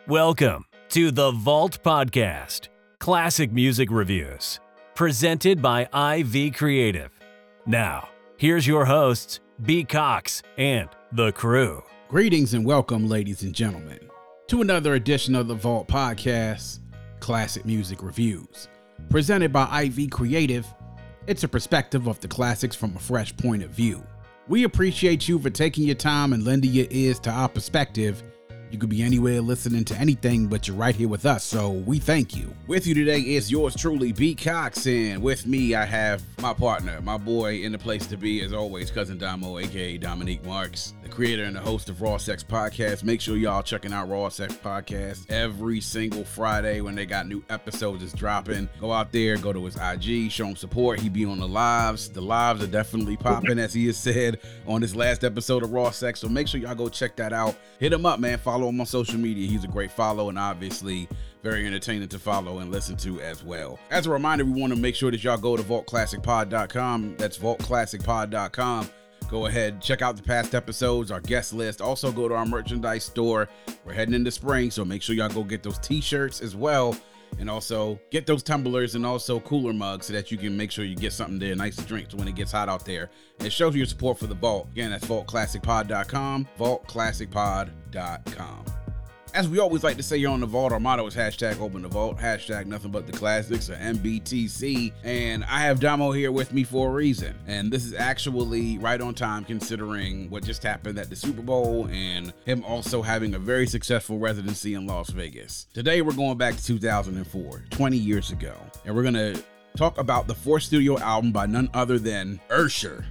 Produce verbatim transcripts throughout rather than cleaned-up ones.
Welcome to the Vault Podcast, classic music reviews, presented by I V Creative. Now, here's your hosts, B. Cox and the crew. Greetings and welcome, ladies and gentlemen, to another edition of the Vault Podcast, classic music reviews, presented by I V Creative. It's a perspective of the classics from a fresh point of view. We appreciate you for taking your time and lending your ears to our perspective. You could be anywhere listening to anything, but you're right here with us, so we thank you. With you today is yours truly, B. Cox, and with me I have my partner, my boy in the place to be, as always, Cousin Damo, aka Dominique Marks, the creator and the host of Raw Sex Podcast. Make sure y'all checking out Raw Sex Podcast every single Friday when they got new episodes is dropping. Go out there, go to his I G, show him support. He be on the lives. The lives are definitely popping, as he has said on this last episode of Raw Sex, so make sure y'all go check that out. Hit him up, man. Follow him on social media. He's a great follow and obviously very entertaining to follow and listen to as well. As a reminder, we want to make sure that y'all go to vault classic pod dot com. That's vault classic pod dot com. Go ahead, check out the past episodes, our guest list. Also go to our merchandise store. We're heading into spring, so make sure y'all go get those t-shirts as well. And also get those tumblers and also cooler mugs so that you can make sure you get something there, nice to drink when it gets hot out there. And it shows your support for the Vault. Again, that's vault classic pod dot com, vault classic pod dot com. As we always like to say here on the Vault, our motto is hashtag open the vault, hashtag nothing but the classics, or M B T C. And I have Damo here with me for a reason. And this is actually right on time considering what just happened at the Super Bowl and him also having a very successful residency in Las Vegas. Today we're going back to two thousand four, twenty years ago. And we're going to talk about the fourth studio album by none other than Usher,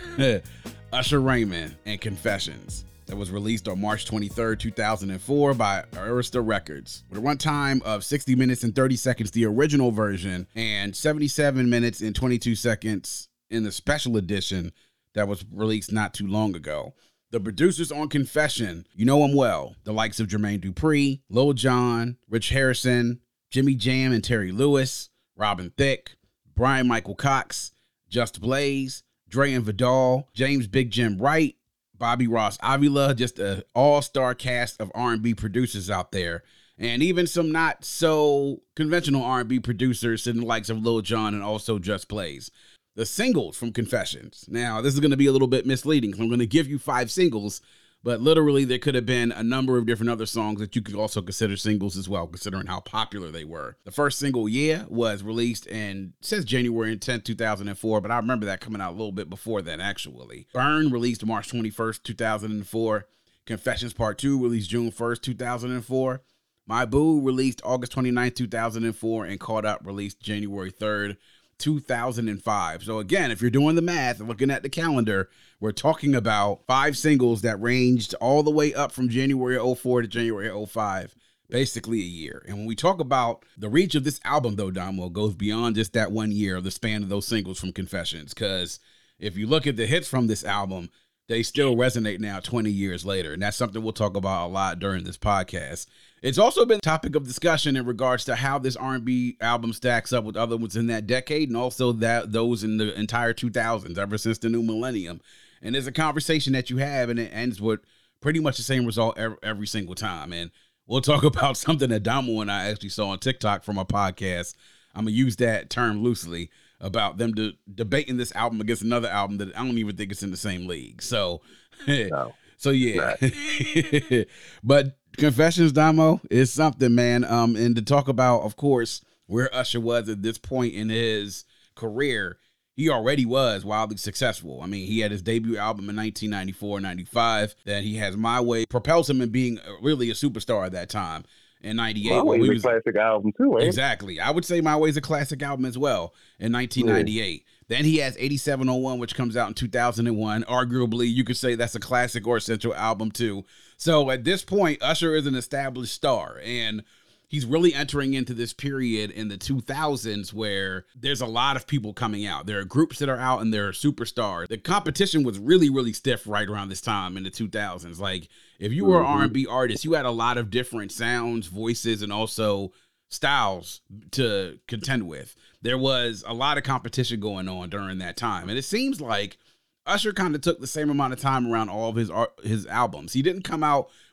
Usher Raymond, and Confessions. That was released on March twenty-third, two thousand four by Arista Records. With a runtime of sixty minutes and thirty seconds, the original version, and seventy-seven minutes and twenty-two seconds in the special edition that was released not too long ago. The producers on Confession, you know them well. The likes of Jermaine Dupri, Lil Jon, Rich Harrison, Jimmy Jam and Terry Lewis, Robin Thicke, Brian Michael Cox, Just Blaze, Dre and Vidal, James Big Jim Wright, Bobby Ross Avila, just an all-star cast of R and B producers out there. And even some not so conventional R and B producers in the likes of Lil Jon and also Just Blaze. The singles from Confessions. Now, this is going to be a little bit misleading because I'm going to give you five singles, but literally there could have been a number of different other songs that you could also consider singles as well, considering how popular they were. The first single, Yeah, was released in, it says January tenth, two thousand four, but I remember that coming out a little bit before that, actually. Burn released March twenty-first, two thousand four. Confessions Part two released June first, two thousand four. My Boo released August twenty-ninth, two thousand four, and Caught Up released January third, two thousand five. So again, if you're doing the math and looking at the calendar, we're talking about five singles that ranged all the way up from January oh four to January oh five, basically a year. And when we talk about the reach of this album, though, Damo, goes beyond just that one year, the span of those singles from Confessions. Because if you look at the hits from this album, they still resonate now twenty years later. And that's something we'll talk about a lot during this podcast. It's also been a topic of discussion in regards to how this R and B album stacks up with other ones in that decade and also that those in the entire two thousands, ever since the new millennium. And there's a conversation that you have, and it ends with pretty much the same result every, every single time. And we'll talk about something that Damo and I actually saw on TikTok from our podcast. I'm going to use that term loosely about them de- debating this album against another album that I don't even think it's in the same league. So, no. so yeah. Right. But Confessions, Damo, is something, man. Um, and to talk about, of course, where Usher was at this point in his career, he already was wildly successful. I mean, he had his debut album in nineteen ninety-four, ninety-five. Then he has My Way, propels him in being really a superstar at that time. In ninety-eight, My Way's we a was, classic album too, ain't exactly. I would say My Way's a classic album as well in nineteen ninety-eight. Yeah. Then he has eighty-seven oh one, which comes out in two thousand one. Arguably, you could say that's a classic or essential album too. So at this point, Usher is an established star, and he's really entering into this period in the two thousands where there's a lot of people coming out. There are groups that are out and there are superstars. The competition was really, really stiff right around this time in the two thousands. Like, if you were an R and B artist, you had a lot of different sounds, voices, and also styles to contend with. There was a lot of competition going on during that time. And it seems like Usher kind of took the same amount of time around all of his art, his albums. He didn't come out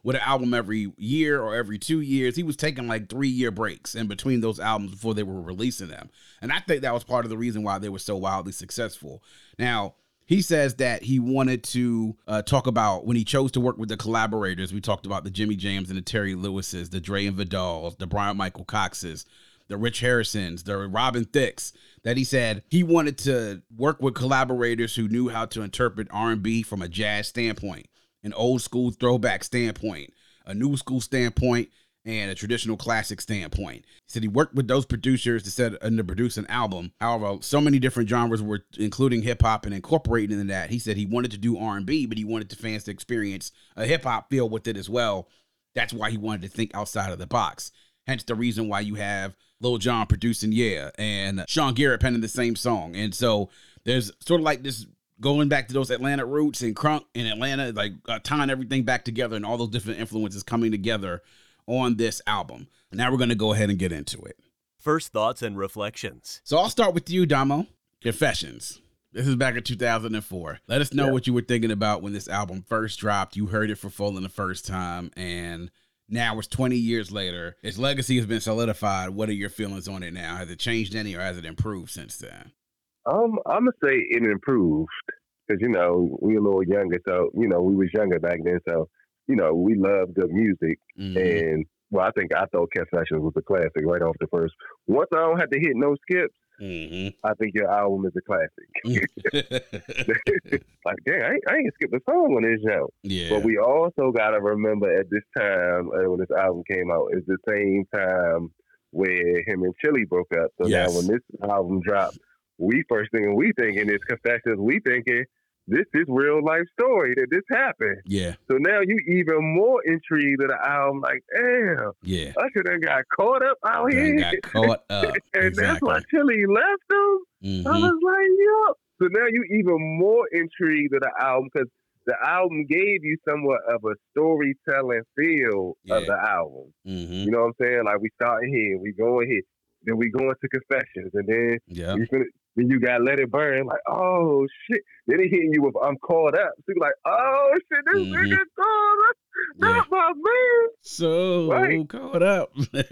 with an album every year or every two years. He was taking like three year breaks in between those albums before they were releasing them. And I think that was part of the reason why they were so wildly successful. Now, he says that he wanted to uh, talk about when he chose to work with the collaborators. We talked about the Jimmy Jams and the Terry Lewises, the Dre and Vidals, the Brian Michael Coxes, the Rich Harrisons, the Robin Thicks, that he said he wanted to work with collaborators who knew how to interpret R and B from a jazz standpoint, an old school throwback standpoint, a new school standpoint, and a traditional classic standpoint. He said he worked with those producers to set and to produce an album. However, so many different genres were including hip hop and incorporating into that. He said he wanted to do R and B, but he wanted the fans to experience a hip hop feel with it as well. That's why he wanted to think outside of the box. Hence the reason why you have Lil Jon producing Yeah and Sean Garrett penning the same song. And so there's sort of like this going back to those Atlanta roots and Crunk in Atlanta, like uh, tying everything back together and all those different influences coming together on this album. Now we're going to go ahead and get into it. First thoughts and reflections. So I'll start with you, Damo. Confessions. This is back in two thousand four. Let us know yeah. what you were thinking about when this album first dropped. You heard it for full in the first time, and now it's twenty years later. Its legacy has been solidified. What are your feelings on it now? Has it changed any or has it improved since then? Um, I'm going to say it improved because, you know, we were a little younger. So, you know, we was younger back then. So, you know, we loved good music. Mm-hmm. And, well, I think I thought Confessions was a classic right off the first. Once I don't have to hit no skips, mm-hmm. I think your album is a classic. Like, dang, I ain't, I ain't skipped a song on this show. Yeah. But we also got to remember at this time, uh, when this album came out, is the same time where him and Chili broke up. So yes. now when this album dropped, we first thing we thinking is Confessions. We thinking, this is real life story that this happened. Yeah. So now you even more intrigued of the album, like, damn. Yeah. Usher done got caught up out done here. Got caught up. And exactly. that's why Chili left him. Mm-hmm. I was like, yo. So now you even more intrigued of the album because the album gave you somewhat of a storytelling feel yeah. of the album. Mm-hmm. You know what I'm saying? Like we starting here, we going here, then we going to Confessions, and then yeah. you finna, then you got Let It Burn. Like, oh shit! Then they hitting you with I'm Caught Up. So you're like, oh shit, this mm-hmm. nigga caught up, not yeah. my man. So right? Caught up.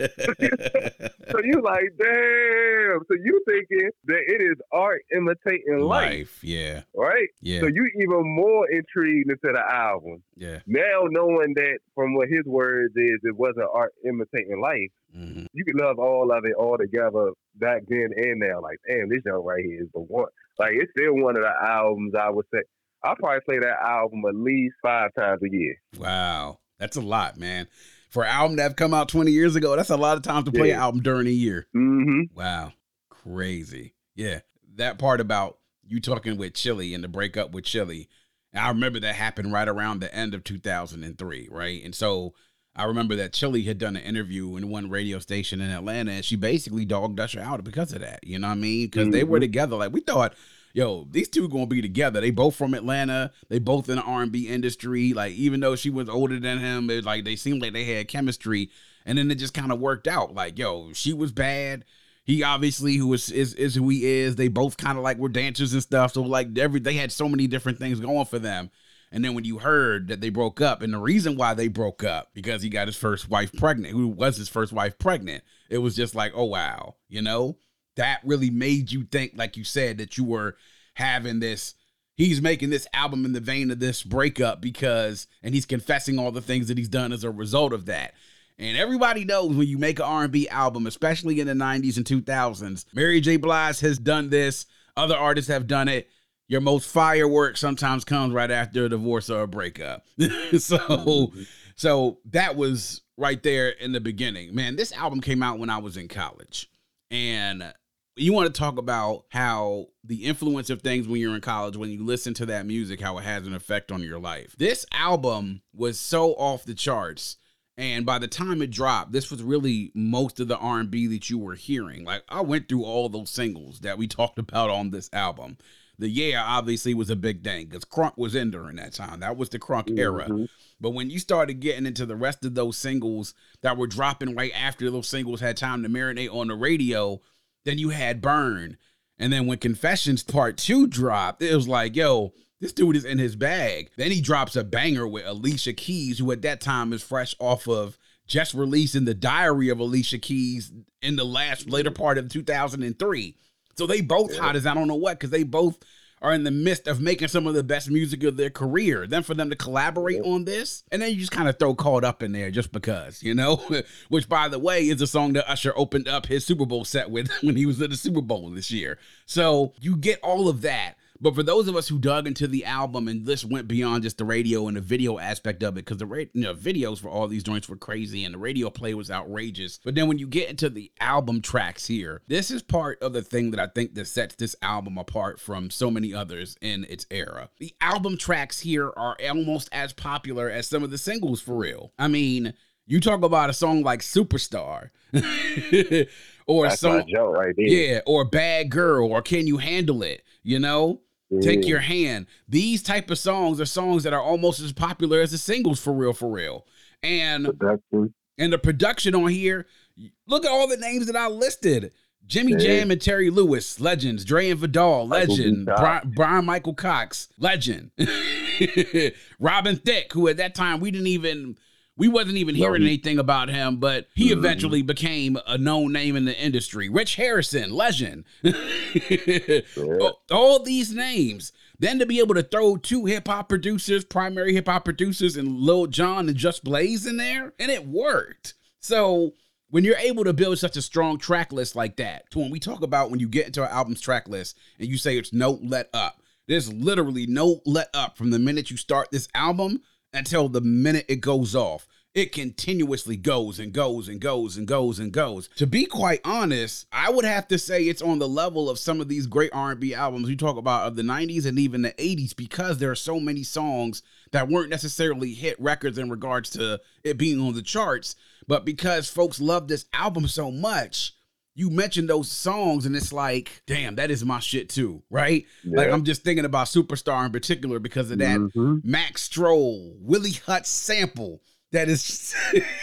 So you like, damn. So you thinking that it is art imitating life. Life, yeah. Right? Yeah. So you even more intrigued into the album. Yeah. Now knowing that from what his words is, it wasn't art imitating life. Mm-hmm. You can love all of it all together back then and now. Like, damn, this joint right here is the one. Like, it's still one of the albums I would say. I'll probably play that album at least five times a year. Wow. That's a lot, man. For an album that have come out twenty years ago, that's a lot of times to play yeah. an album during a year. Mm-hmm. Wow. Crazy. Yeah. That part about you talking with Chili and the breakup with Chili, I remember that happened right around the end of two thousand three, right? And so I remember that Chili had done an interview in one radio station in Atlanta, and she basically dogged Usher out because of that. You know what I mean? Because mm-hmm. they were together. Like, we thought, yo, these two going to be together. They both from Atlanta. They both in the R and B industry. Like, even though she was older than him, it, like, they seemed like they had chemistry. And then it just kind of worked out. Like, yo, she was bad. He obviously who is, is, is who he is. They both kind of like were dancers and stuff. So, like, every they had so many different things going for them. And then when you heard that they broke up, and the reason why they broke up, because he got his first wife pregnant, who was his first wife pregnant, it was just like, oh, wow, you know, that really made you think, like you said, that you were having this, he's making this album in the vein of this breakup because, and he's confessing all the things that he's done as a result of that. And everybody knows when you make an R and B album, especially in the nineties and two thousands, Mary J. Blige has done this. Other artists have done it. Your most firework sometimes comes right after a divorce or a breakup. so, so that was right there in the beginning. Man, this album came out when I was in college. And you want to talk about how the influence of things when you're in college, when you listen to that music, how it has an effect on your life. This album was so off the charts. And by the time it dropped, this was really most of the R and B that you were hearing. Like, I went through all those singles that we talked about on this album. The Yeah obviously was a big thing because Crunk was in during that time. That was the Crunk mm-hmm. era. But when you started getting into the rest of those singles that were dropping right after those singles had time to marinate on the radio, then you had Burn. And then when Confessions Part two dropped, it was like, yo, this dude is in his bag. Then he drops a banger with Alicia Keys, who at that time is fresh off of just releasing The Diary of Alicia Keys in the last later part of two thousand three. So they both hot as I don't know what, because they both are in the midst of making some of the best music of their career. Then for them to collaborate yeah. on this, and then you just kind of throw Caught Up in there just because, you know? Which, by the way, is a song that Usher opened up his Super Bowl set with when he was at the Super Bowl this year. So you get all of that. But for those of us who dug into the album and this went beyond just the radio and the video aspect of it, because the ra- you know, videos for all these joints were crazy and the radio play was outrageous. But then when you get into the album tracks here, this is part of the thing that I think that sets this album apart from so many others in its era. The album tracks here are almost as popular as some of the singles for real. I mean, you talk about a song like Superstar or That's a song, my joke right there. yeah, or Bad Girl or Can You Handle It, you know? Take Your Hand. These type of songs are songs that are almost as popular as the singles for real, for real. And, Production. and the production on here, look at all the names that I listed. Jimmy Yeah. Jam and Terry Lewis, legends. Dre and Vidal, Michael legend. B. Cox. Brian, Brian Michael Cox, legend. Robin Thicke, who at that time we didn't even... We wasn't even hearing No, he- anything about him, but he Mhm. eventually became a known name in the industry. Rich Harrison, legend. all, all these names. Then to be able to throw two hip-hop producers, primary hip-hop producers, and Lil Jon and Just Blaze in there, and it worked. So when you're able to build such a strong track list like that, to when we talk about when you get into an album's track list and you say it's no let up, there's literally no let up from the minute you start this album until the minute it goes off. It continuously goes and goes and goes and goes and goes. To be quite honest, I would have to say it's on the level of some of these great R and B albums we talk about of the nineties and even the eighties, because there are so many songs that weren't necessarily hit records in regards to it being on the charts, but because folks love this album so much, you mention those songs and it's like, damn, that is my shit too, right? Yeah. Like I'm just thinking about Superstar in particular because of that Mhm. Max Stroll, Willie Hutz sample that is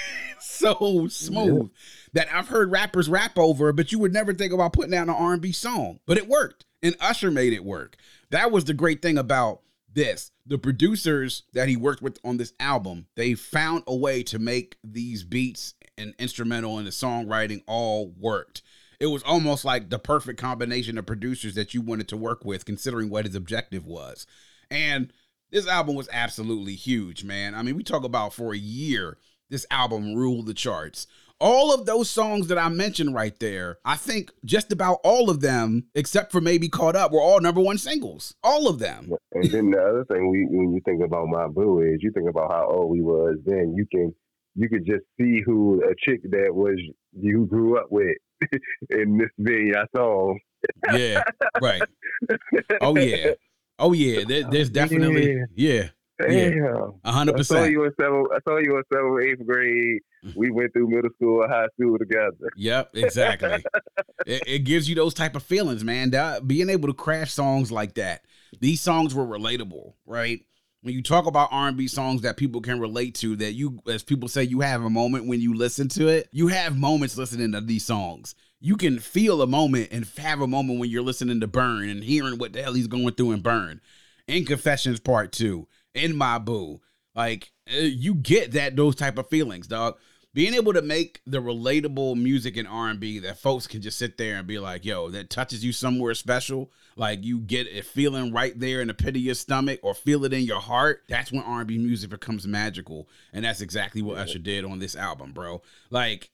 so smooth that I've heard rappers rap over, but you would never think about putting out an R and B song. But it worked, and Usher made it work. That was the great thing about this. The producers that he worked with on this album, they found a way to make these beats and instrumental and the songwriting all worked. It was almost like the perfect combination of producers that you wanted to work with, considering what his objective was. And this album was absolutely huge, man. I mean, we talk about for a year, this album ruled the charts. All of those songs that I mentioned right there, I think just about all of them, except for maybe Caught Up, were all number one singles. All of them. And then the other thing, we when you think about My Boo is you think about how old we was then. You can you could just see who a chick that was you grew up with in this video song. Yeah, right. Oh yeah, oh yeah. There, there's definitely yeah. Yeah, Damn. a hundred I saw percent. you in seventh. I saw you in seventh, eighth grade. We went through middle school and high school together. Yep, exactly. it, it gives you those type of feelings, man. That, being able to craft songs like that. These songs were relatable, right? When you talk about R and B songs that people can relate to, that you, as people say, you have a moment when you listen to it. You have moments listening to these songs. You can feel a moment and have a moment when you're listening to Burn and hearing what the hell he's going through in Burn. In Confessions Part Two. In My Boo, like you get that those type of feelings, dog. Being able to make the relatable music in R and B that folks can just sit there and be like, yo, that touches you somewhere special, like you get it feeling right there in the pit of your stomach or feel it in your heart. That's when R and B music becomes magical, and that's exactly what Usher did on this album, bro. Like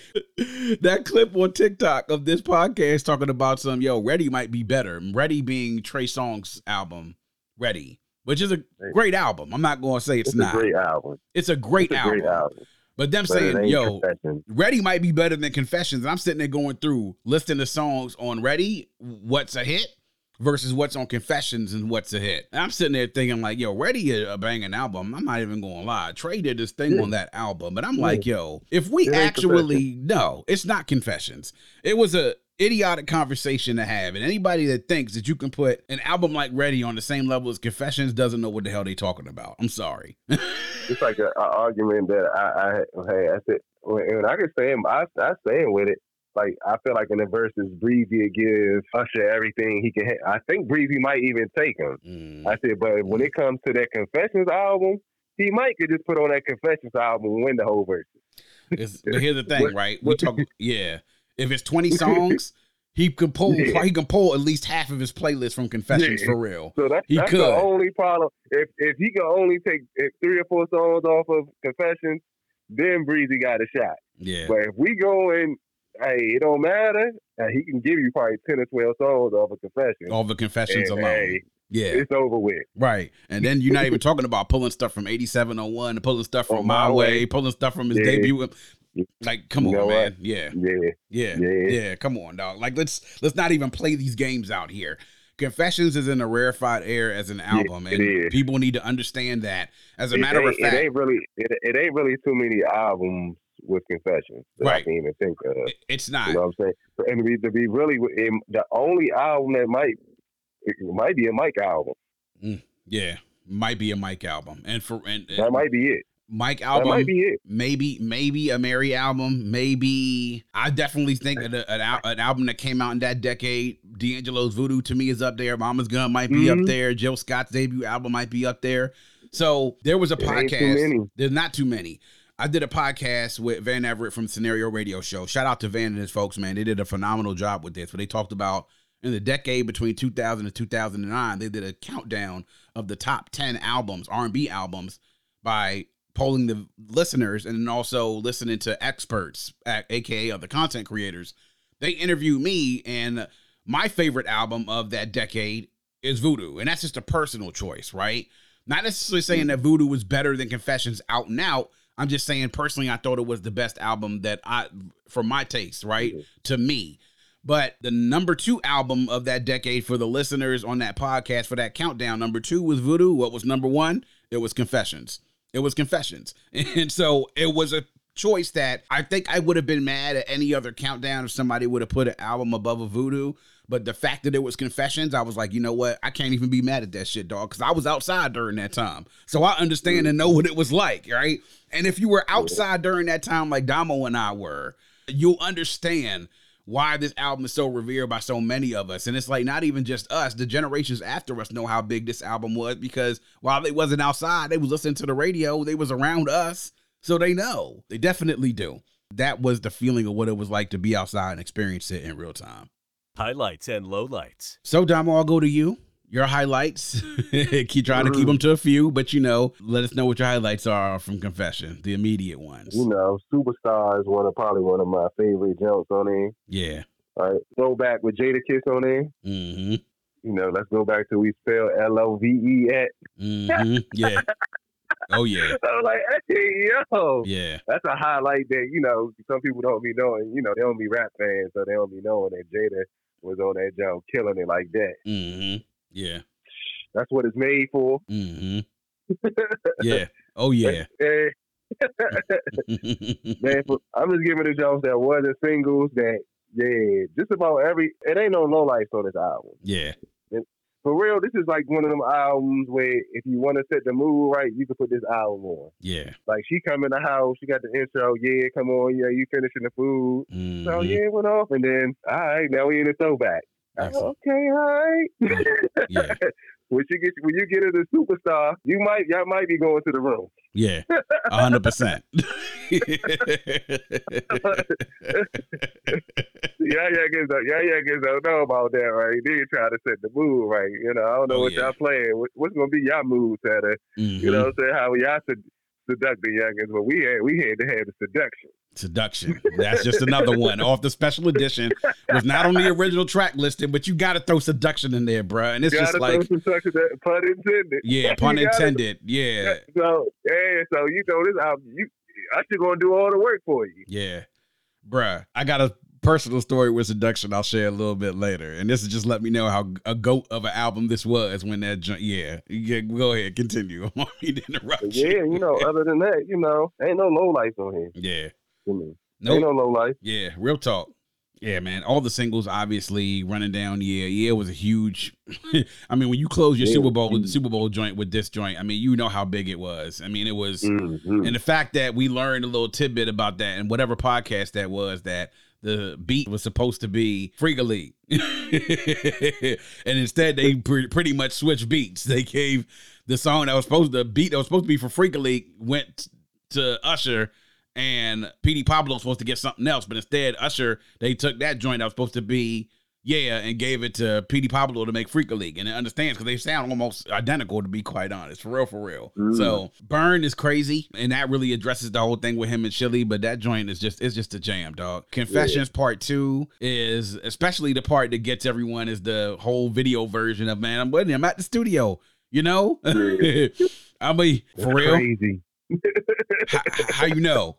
that clip on TikTok of this podcast talking about some, yo, Ready might be better. Ready being Trey Songz's album, Ready. Which is a great album. I'm not going to say it's, It's not. a great album. It's a great, It's a album. great album. But them But it saying, ain't yo, Confessions. Ready might be better than Confessions. And I'm sitting there going through, listing the songs on Ready, what's a hit, versus what's on Confessions and what's a hit. And I'm sitting there thinking like, yo, Ready is a banging album. I'm not even going to lie. Trey did this thing Yeah. on that album. But I'm Yeah. like, yo, if we It ain't actually, no, it's not Confessions. It was a idiotic conversation to have, and anybody that thinks that you can put an album like Ready on the same level as Confessions doesn't know what the hell they talking about. I'm sorry. It's like an argument that I, I hey I said, and I can stand I I stand with it. like I feel like in the verses, Breezy would give Usher everything he can. Ha- I think Breezy might even take him. Mm. I said, but when it comes to that Confessions album, he might could just put on that Confessions album and win the whole verses. It's, but here's the thing, right? We talk, yeah. If it's twenty songs, he can pull. Yeah. He can pull at least half of his playlist from Confessions yeah. for real. So that's, he that's could. the only problem. If if he can only take three or four songs off of Confessions, then Breezy got a shot. Yeah. But if we go in, hey, it don't matter. Uh, he can give you probably ten or twelve songs off of Confessions. All the Confessions and, alone. Hey, yeah, it's over with. Right. And then you're not even talking about pulling stuff from eighty-seven oh one, pulling stuff from oh, My, My way, way, pulling stuff from his yeah. debut. Like, come you on, man. What? Yeah. yeah. Yeah. Yeah. Yeah. Come on, dog. Like, let's let's not even play these games out here. Confessions is in a rarefied air as an album, yeah, and people need to understand that. As a it matter of fact, it ain't really it, it ain't really too many albums with Confessions that right. I can even think of. It's not. You know what I'm saying? And to be, to be really, the only album that might it might be a Mike album. Mm, yeah, might be a Mike album, and for and, and that might be it. Mike album, that might be it. Maybe, maybe a Mary album. Maybe I definitely think an, an, an album that came out in that decade. D'Angelo's Voodoo to me is up there. Mama's Gun might be mm-hmm. up there. Jill Scott's debut album might be up there. So there was a it podcast. There's not too many. I did a podcast with Van Everett from Scenario Radio Show. Shout out to Van and his folks, man. They did a phenomenal job with this. But they talked about in the decade between two thousand and two thousand nine, they did a countdown of the top ten albums, R and B albums, by polling the listeners and then also listening to experts, aka other content creators. They interviewed me, and my favorite album of that decade is Voodoo, and that's just a personal choice, right? Not necessarily saying that Voodoo was better than Confessions out and out. I'm just saying personally, I thought it was the best album that I, for my taste, right? Mm-hmm. To me. But the number two album of that decade for the listeners on that podcast for that countdown, number two was Voodoo. What was number one? It was Confessions. It was Confessions. And so it was a choice that I think I would have been mad at any other countdown if somebody would have put an album above a Voodoo. But the fact that it was Confessions, I was like, you know what? I can't even be mad at that shit, dog, because I was outside during that time. So I understand and know what it was like, right? And if you were outside during that time like Damo and I were, you'll understand why this album is so revered by so many of us. And it's like not even just us, the generations after us know how big this album was, because while they wasn't outside, they was listening to the radio, they was around us, so they know. They definitely do. That was the feeling of what it was like to be outside and experience it in real time. Highlights and lowlights. So Damo, I'll go to you. Your highlights. Keep trying to keep them to a few, but you know, let us know what your highlights are from Confession, the immediate ones. You know, Superstar is one of probably one of my favorite jumps on there. Yeah. All right. Go back with Jadakiss on there. Mm-hmm. You know, let's go back to we spell L O V E at. Mm-hmm. Yeah. Oh yeah. I was like, hey, yo. Yeah. That's a highlight that, you know, some people don't be knowing. You know, they don't be rap fans, so they don't be knowing that Jada was on that jump killing it like that. Mm-hmm. Yeah. That's what it's made for. Mm-hmm. Yeah. Oh, yeah. Man, I'm just giving the jumps that wasn't singles that, yeah, just about every, it ain't no lowlights on this album. Yeah. And for real, this is like one of them albums where if you want to set the mood right, you can put this album on. Yeah. Like she come in the house, she got the intro, yeah, come on, yeah, you finishing the food. Mm-hmm. So yeah, it went off, and then, all right, now we in the throwback. Excellent. Okay, all right. Yeah. When you get when you get into Superstar, you might y'all might be going to the room. Yeah, a hundred percent. Yeah, yeah, guess yeah, yeah, guess don't know about that, right? They try to set the mood, right? You know, I don't know oh, what yeah. y'all playing. What, what's gonna be y'all mood setter? Mm-hmm. You know what I'm saying? How y'all sed- seduct the youngins, but we had we had to have the seduction. Seduction. That's just another one off the special edition. Was not on the original track listed, but you got to throw seduction in there, bro. And it's gotta just like throw seduction, pun intended. Yeah, pun intended. Yeah. So yeah, so you know this album, you I should gonna do all the work for you. Yeah, bruh. I got a personal story with seduction. I'll share a little bit later, and this is just let me know how a goat of an album this was when that. Ju- yeah, yeah. Go ahead, continue. I want me to interrupt you. Yeah, you know. Other than that, you know, ain't no low lights on here. Yeah. Mm-hmm. No, ain't no low life. Yeah, real talk. Yeah, man. All the singles, obviously, running down. Yeah, yeah, it was a huge. I mean, when you close your yeah. Super Bowl, the Super Bowl joint with this joint, I mean, you know how big it was. I mean, it was, mm-hmm. and the fact that we learned a little tidbit about that and whatever podcast that was, that the beat was supposed to be Freak League, and instead they pre- pretty much switched beats. They gave the song that was supposed to beat that was supposed to be for Freak League went to Usher. And P D Pablo was supposed to get something else, but instead Usher, they took that joint that was supposed to be Yeah and gave it to P D Pablo to make Freak League. And it understands because they sound almost identical, to be quite honest, for real, for real. Mm. So Burn is crazy, and that really addresses the whole thing with him and Chili, but that joint is just it's just a jam, dog. Confessions yeah. part two is, especially the part that gets everyone, is the whole video version of, man, I'm waiting, I'm at the studio, you know? Yeah. I mean, for That's real. Crazy. how, how you know?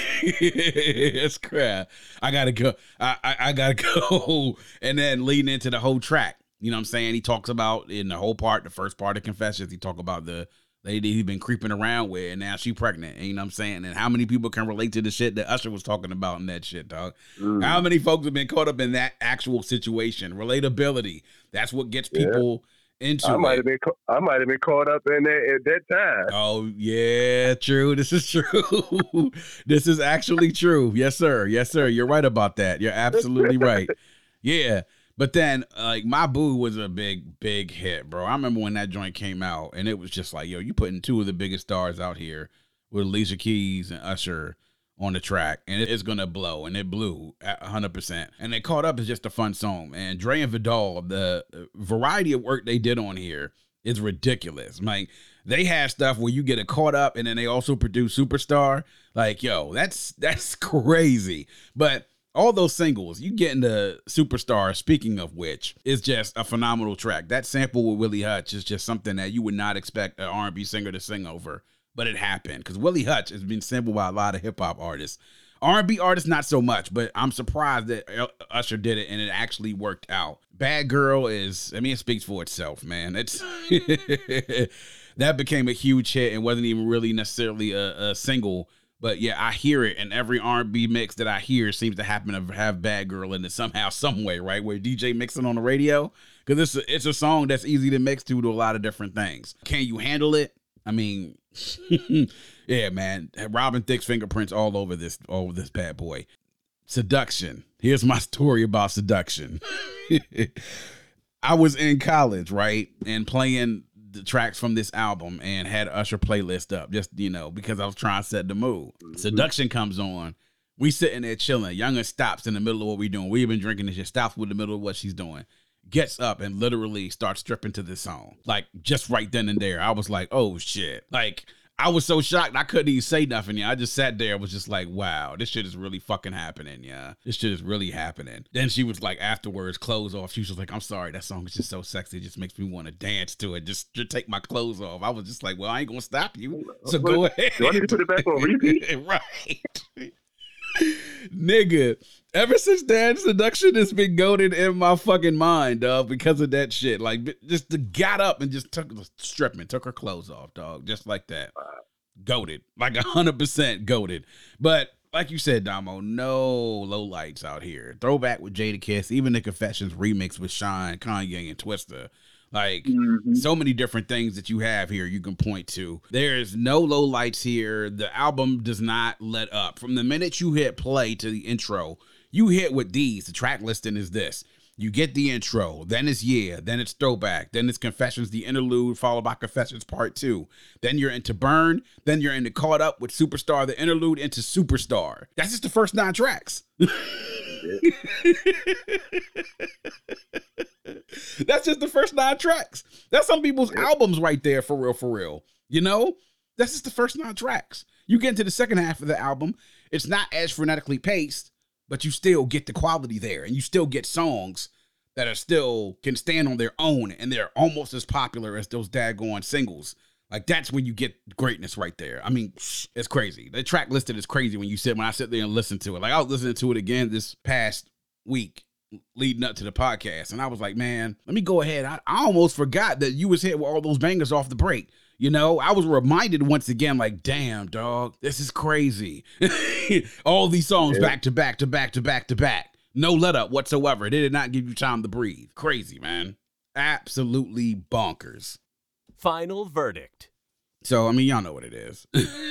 It's crap. I gotta go. I, I I gotta go. And then leading into the whole track, you know what I'm saying? He talks about in the whole part, the first part of Confessions, he talk about the lady he's been creeping around with, and now she pregnant. And you know what I'm saying? And how many people can relate to the shit that Usher was talking about in that shit, dog? Mm. How many folks have been caught up in that actual situation? Relatability. That's what gets people. Yeah. Into I might it. have been I might have been caught up in that at that time. Oh yeah, true. This is true. This is actually true. Yes, sir. Yes, sir. You're right about that. You're absolutely right. Yeah. But then like My Boo was a big, big hit, bro. I remember when that joint came out, and it was just like, yo, you putting two of the biggest stars out here with Alicia Keys and Usher on the track, and it's gonna blow, and it blew at one hundred percent. And they caught up is just a fun song, and Dre and Vidal, the variety of work they did on here is ridiculous. Like, they had stuff where you get a Caught Up, and then they also produce Superstar. Like, yo, that's that's crazy. But all those singles, you get into Superstar, speaking of which, is just a phenomenal track. That sample with Willie Hutch is just something that you would not expect an R and B singer to sing over. But it happened because Willie Hutch has been sampled by a lot of hip hop artists. R and B artists, not so much, but I'm surprised that Usher did it and it actually worked out. Bad Girl is, I mean, it speaks for itself, man. It's that became a huge hit and wasn't even really necessarily a, a single. But yeah, I hear it, and every R and B mix that I hear seems to happen to have Bad Girl in it somehow, some way, right? Where D J mixing on the radio, because it's a, it's a song that's easy to mix to to a lot of different things. Can You Handle It? I mean, yeah, man. Robin Thicke's fingerprints all over this, all over this bad boy. Seduction. Here's my story about Seduction. I was in college, right, and playing the tracks from this album and had Usher playlist up, just, you know, because I was trying to set the mood. Mm-hmm. Seduction comes on. We sitting there chilling. Youngin stops in the middle of what we doing. We've been drinking and she stops with the middle of what she's doing. Gets up and literally starts stripping to this song. Like, just right then and there. I was like, oh, shit. Like, I was so shocked I couldn't even say nothing. Yeah, I just sat there and was just like, wow, this shit is really fucking happening. Yeah, this shit is really happening. Then she was like, afterwards, clothes off. She was like, I'm sorry, that song is just so sexy. It just makes me want to dance to it. Just, just take my clothes off. I was just like, well, I ain't gonna stop you. So go ahead. Do I need to put it back on repeat? Right. Nigga, ever since then, Seduction has been goated in my fucking mind, dog, because of that shit. Like, just the got up and just took the stripping, took her clothes off, dog, just like that. Goated, like a hundred percent goated. But like you said, Damo, no low lights out here. Throwback with Jadakiss, even the Confessions remix with Sean, Kanye, and Twista. Like, mm-hmm. so many different things that you have here you can point to. There's no low lights here. The album does not let up. From the minute you hit play to the intro, you hit with these. The track listing is this. You get the intro, then it's Yeah, then it's Throwback, then it's Confessions, the interlude, followed by Confessions Part two. Then you're into Burn, then you're into Caught Up with Superstar, the interlude into Superstar. That's just the first nine tracks. That's just the first nine tracks. That's some people's yep. albums right there, for real, for real. You know? That's just the first nine tracks. You get into the second half of the album, it's not as frenetically paced, but you still get the quality there, and you still get songs that are still can stand on their own, and they're almost as popular as those daggone singles. Like, that's when you get greatness right there. I mean, it's crazy. The track listed is crazy when you sit, when I sit there and listen to it. Like, I was listening to it again this past week leading up to the podcast, and I was like, man, let me go ahead. I, I almost forgot that you was hit with all those bangers off the break. You know, I was reminded once again, like, damn, dog, this is crazy. All these songs yeah. back to back to back to back to back. No let up whatsoever. They did not give you time to breathe. Crazy, man. Absolutely bonkers. Final verdict. So, I mean, y'all know what it is.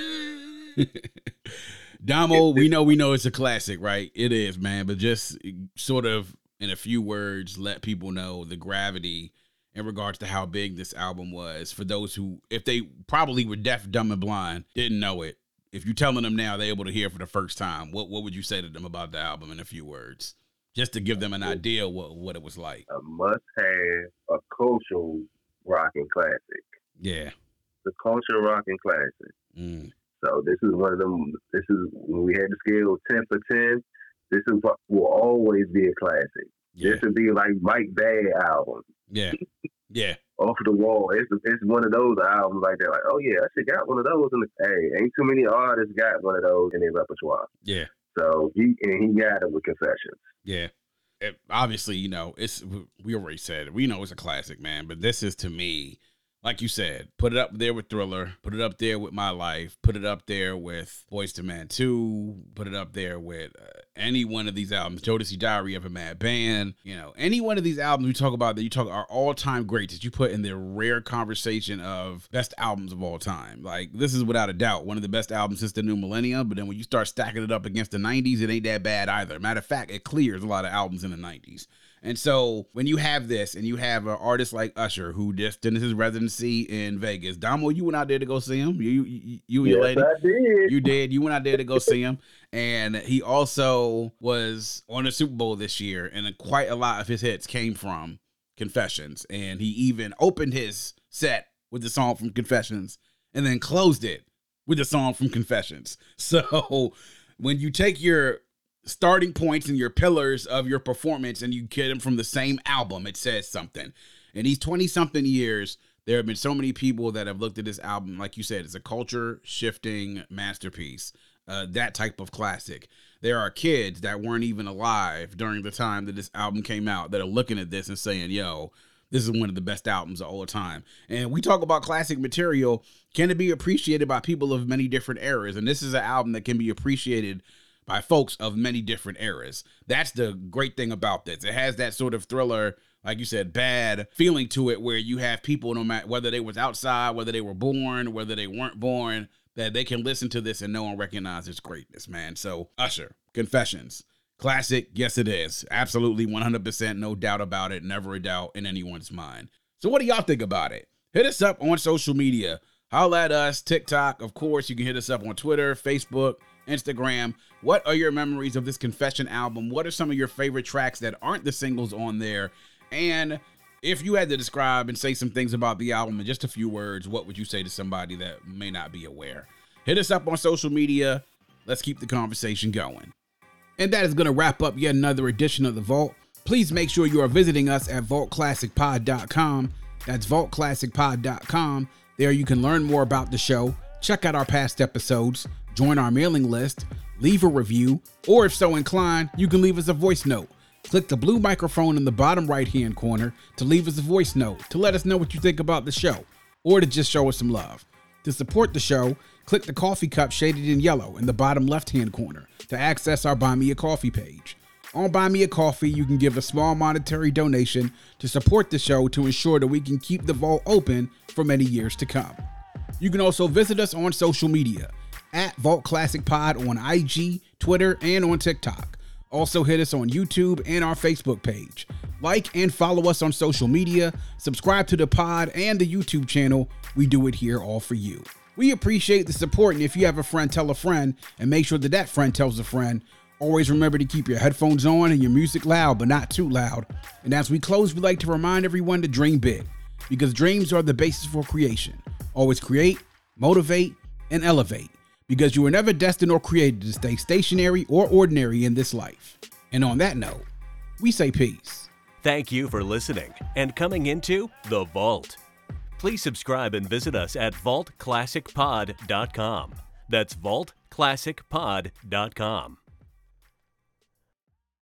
Damo, we know we know it's a classic, right? It is, man. But just sort of in a few words, let people know the gravity in regards to how big this album was. For those who, if they probably were deaf, dumb, and blind, didn't know it. If you're telling them now, they're able to hear for the first time. What what would you say to them about the album in a few words? Just to give them an idea what, what it was like. A must-have, a cultural rocking classic. Yeah. The cultural rocking classic. Mm. So this is one of them. This is when we had the scale ten for ten. This is what will always be a classic. Yeah. This would be like Mike Bad album. Yeah. Yeah. Off the wall. It's it's one of those albums like that. Like, oh yeah, I should got one of those. And hey, ain't too many artists got one of those in their repertoire. Yeah. So he and he got it with Confessions. Yeah. It, obviously, you know, it's we already said it. We know it's a classic, man. But this is, to me, like you said, put it up there with Thriller, put it up there with My Life, put it up there with Boyz two Men two, put it up there with uh, any one of these albums, Jodeci Diary of a Mad Band, you know, any one of these albums we talk about that you talk are all-time greats that you put in the rare conversation of best albums of all time. Like, this is without a doubt one of the best albums since the new millennium, but then when you start stacking it up against the nineties, it ain't that bad either. Matter of fact, it clears a lot of albums in the nineties. And so when you have this and you have an artist like Usher who just did his residency in Vegas, Damo, you went out there to go see him. You, you, you and your yes, lady, I did. You did. You went out there to go see him. And he also was on the Super Bowl this year, and quite a lot of his hits came from Confessions. And he even opened his set with the song from Confessions and then closed it with the song from Confessions. So when you take your starting points and your pillars of your performance and you get them from the same album, it says something. In these twenty something years, there have been so many people that have looked at this album. Like you said, it's a culture shifting masterpiece, uh, that type of classic. There are kids that weren't even alive during the time that this album came out that are looking at this and saying, yo, this is one of the best albums of all time. And we talk about classic material. Can it be appreciated by people of many different eras? And this is an album that can be appreciated by folks of many different eras. That's the great thing about this. It has that sort of Thriller, like you said, bad feeling to it, where you have people, no matter whether they was outside, whether they were born, whether they weren't born, that they can listen to this and know and recognize its greatness, man. So Usher, Confessions, classic. Yes, it is. Absolutely, one hundred percent, no doubt about it. Never a doubt in anyone's mind. So what do y'all think about it? Hit us up on social media. Holla at us, TikTok. Of course, you can hit us up on Twitter, Facebook, Instagram. What are your memories of this Confession album? What are some of your favorite tracks that aren't the singles on there? And if you had to describe and say some things about the album in just a few words, what would you say to somebody that may not be aware? Hit us up on social media. Let's keep the conversation going. And that is going to wrap up yet another edition of The Vault. Please make sure you are visiting us at vault classic pod dot com. That's vault classic pod dot com. There you can learn more about the show, check out our past episodes, join our mailing list, leave a review, or if so inclined, you can leave us a voice note. Click the blue microphone in the bottom right-hand corner to leave us a voice note to let us know what you think about the show, or to just show us some love. To support the show, click the coffee cup shaded in yellow in the bottom left-hand corner to access our Buy Me a Coffee page. On Buy Me a Coffee, you can give a small monetary donation to support the show to ensure that we can keep the vault open for many years to come. You can also visit us on social media at Vault Classic Pod on I G, Twitter, and on TikTok. Also hit us on YouTube and our Facebook page. Like and follow us on social media, subscribe to the pod and the YouTube channel. We do it here all for you. We appreciate the support, and if you have a friend, tell a friend, and make sure that that friend tells a friend. Always remember to keep your headphones on and your music loud, but not too loud. And as we close, we like to remind everyone to dream big, because dreams are the basis for creation. Always create, motivate, and elevate, because you were never destined or created to stay stationary or ordinary in this life. And on that note, we say peace. Thank you for listening and coming into The Vault. Please subscribe and visit us at vault classic pod dot com. That's vault classic pod dot com.